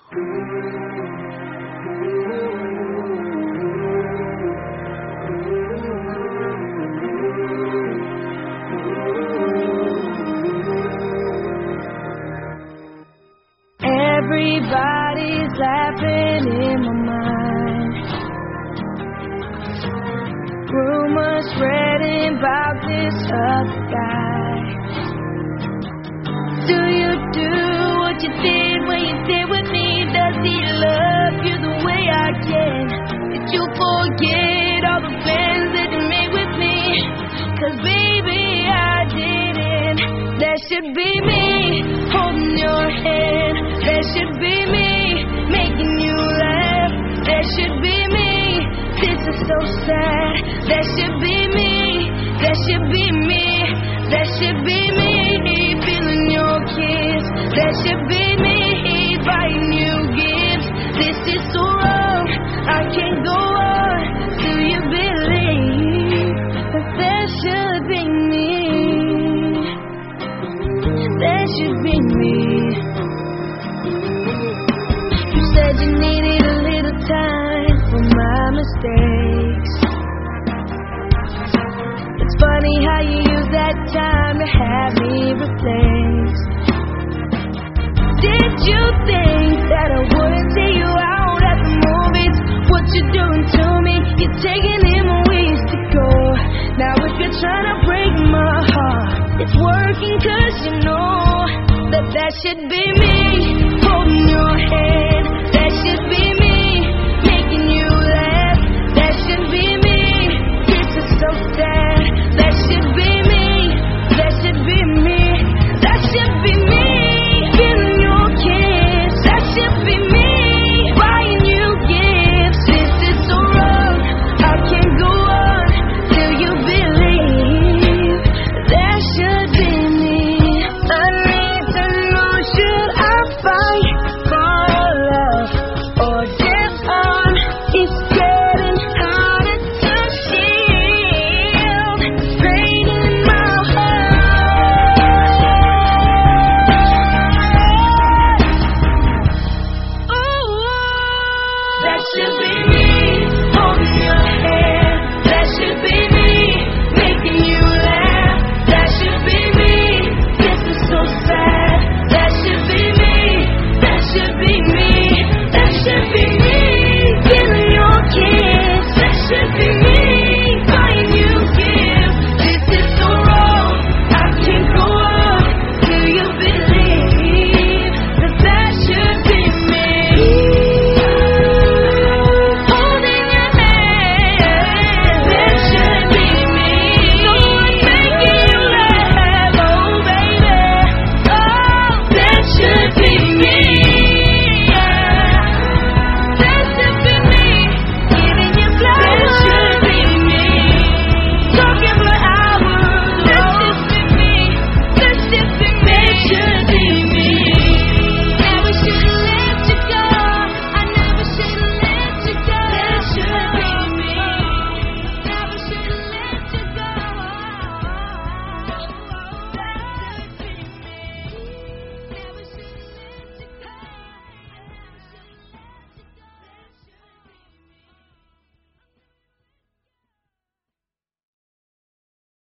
Everybody's laughing in my mind. Rumors spreading about this other guy. Do you do what you did when you did with me? Does he love you the way I can? Did you forget all the plans that you made with me? 'Cause baby, I didn't. That should be me holding your hand. That should be me making you laugh. That should be me. This is so sad. That should be me. That should be me. That should be me feeling your kiss. That should be me buying you gifts. This is so wrong. I can't go on. Do you believe that should be me? That should be me. You said you needed a little time for my mistakes. It's funny how you use that time to have me replaced. Did you think